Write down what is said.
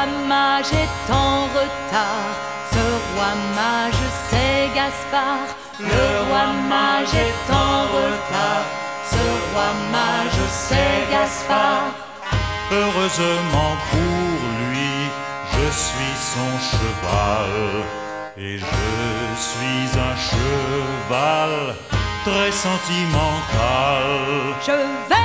roi mage est en retard. Ce roi mage, c'est Gaspard. Le roi mage est en retard. Ce roi mage, c'est Gaspard. Heureusement pour lui, je suis son cheval. Et je suis un cheval très sentimental. Je vais